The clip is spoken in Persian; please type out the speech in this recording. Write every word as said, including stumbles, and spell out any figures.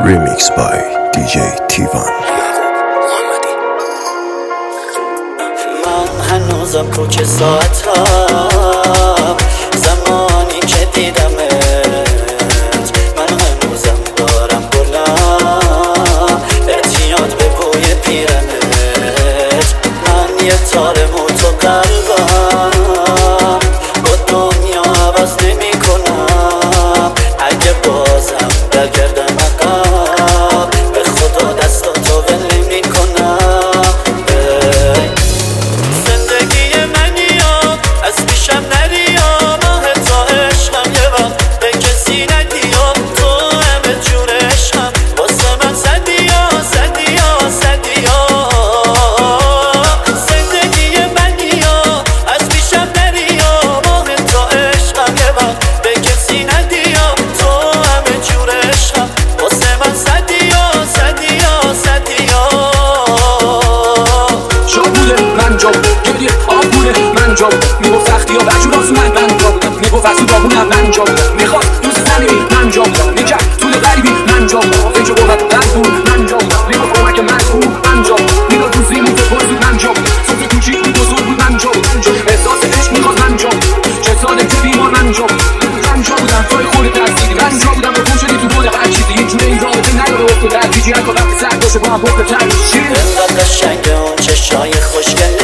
Remix by دی جی تیوان. من هنوزم کوچه ساعتم زمانی که دیدمت، من هنوزم دارم بلند اعتیاد به بوی پیرنت. من یه تار موت و قلبم با دنیا عوض نمی کنم. اگه بازم برگردم عقب به خدا دستاتو ول نمی کنم. زندگی منی ها از پیشم نری ها، ماه تا عشقم یه وقت به کسی ندی ها. تو همه جور عشقم واسه من زدی ها زدی ها زدی ها. زندگی منی ها از پیشم نری ها، ماه تا عشقم یه وقت به کسی ندی ها. تو همه جور عشقم واسه من زدی ها زدی ها زدی ها. شابوده من جا گریه آب بوده من جا میگفت سختی ها بجور آسون من جا بودم، میگفت از تو دابونم من جا بودم، میخواد دوست نمیبی من جا بودم، میکرد طول غریبی من جا بودم، اینجا قوت و قلب بود من جا بودم، میگفت کمک من بود من جا بودم، میداد روزی موزه پر بود من جا بودم، صوت کوچیک بود بزرگ بود من جا بودم، احساس عشق میخواد من جا بودم، چه سالم که بیمار من جا بودم من جا بودم، توی خود ترسیدی من جا بودم، به پول شدی تو بود هر چیزی هیچ جونه این رابطه نیاره افتو در پیچی هر کار وقتی سر باشه با هم پخت تر میشیم. انقدر قشنگه اون چشای خوشگل